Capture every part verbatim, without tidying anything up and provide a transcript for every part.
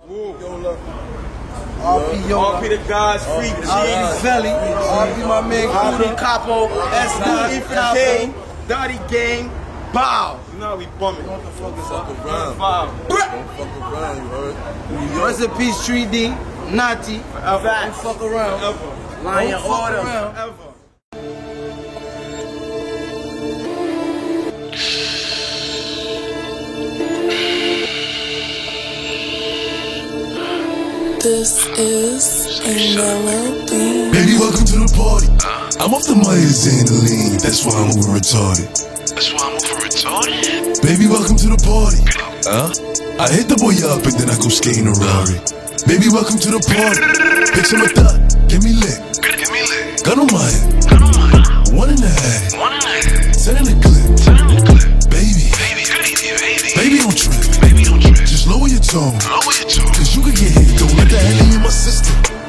Yola. R P Yola. R P the guys, Free G. R P Zelly. R P my man Cootie Capo. S King. Dottie Gang. Bow. You know how we bumming. What the fuck is Fuck up? around. Five. Don't fuck around, you heard? Rest in peace, three D. Natty. Forever. Don't fuck around. Ever. Lion Don't fuck order. around. Ever. This is a melody. Baby, welcome to the party. I'm off the Myers and the lean, that's why I'm over retarded. That's why I'm over retarded. Baby, welcome to the party. Huh? I hit the boy up and then I go skating a Rari. Baby, welcome to the party. Bitch, I'm a thot, get me lit. Get me lit. Gun on my head, Gun on my head. one in the head. One in the head. Ten in the clip. Ten in the clip. Baby, Baby, baby, baby. baby, don't trip. Baby, don't trip. Just lower your tone, Lower your tone. cause you could get hit. Don't let the hell in my system.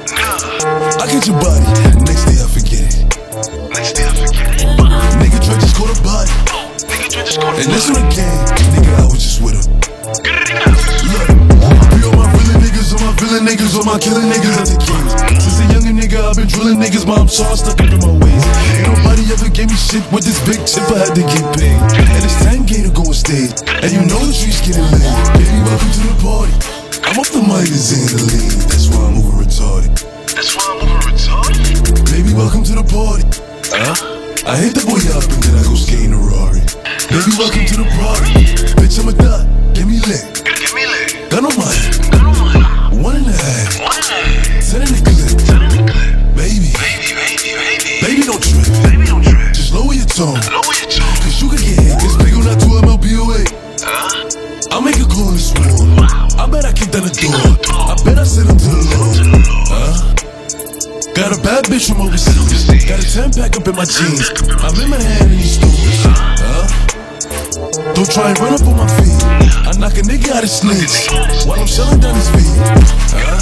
Nah. I get your body, next day I forget it. Next day I forget it. Nigga Dre just caught a body. Nigga, you just called And this on the game, nigga, I was just with him. Get it in. Look, be on my villain niggas, on my villain niggas, on my killing niggas at the kings. Since a younger nigga, I've been drilling niggas, mom saw stuck up in my ways. Ain't nobody ever gave me shit with this big chip, I had to get paid. And it's ten K to go on stage, and you know the streets getting laid. Baby, welcome to the party. I'm off the Myers and the lean, that's why I'm over retarded. That's why I'm over retarded. Baby, welcome to the party. Huh? I hit the boy up and then I go skating a Rari. Baby, welcome to the party. Bitch, I'm a thot, get me lit. Get me lit. Gun on my head, Gun on my head. one in the head, One in the head. ten in the clip. Ten in the clip. Baby, Baby, baby, baby. baby, don't trip. Baby, don't trip. Just lower your tone, Lower your tone. cause you could get hit. This big on that two M L B O A. Huh? I'll make a call in this war. I bet I kick down the door. I bet I send him to the Lord. Huh? Got a bad bitch from overseas. Got a ten pack up in my jeans. I'm in my hand in these stores. Huh? Don't try and run up on my feet. I knock a nigga out his sleeves while I'm shelling down his feet. Huh?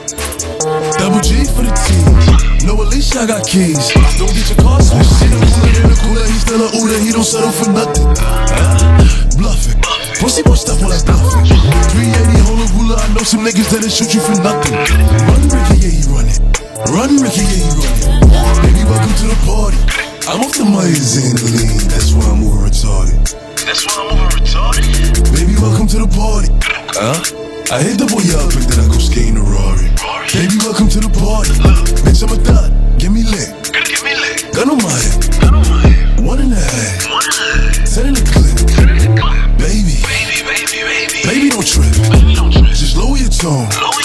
Double G for the team. No, at least I got keys. Don't get your car switched. See the cooler in the cooler. He's still a Uda. He don't settle for nothing. Huh? Bluffing. Pussy boy stuff while I bluffing. three eighty hula ruler. I know some niggas that'll shoot you for nothing. Run Ricky, yeah, he run it. Run Ricky, yeah, he run it. Baby, welcome to the party. I'm off the Myers and the lean. That's why I'm over retarded. That's why I'm over retarded. Baby, welcome to the party. Huh? I hit the boy up and then I go skating a Rari. Baby, welcome to the party. Bitch, I'm a thot, get me lit. Get me lit. Gun on my head, Gun on my head. one in the head, One in the head. ten in the clip. Ten in the clip. Baby, Baby, baby, baby. baby, don't trip. Baby, don't trip. Just lower your tone, Lower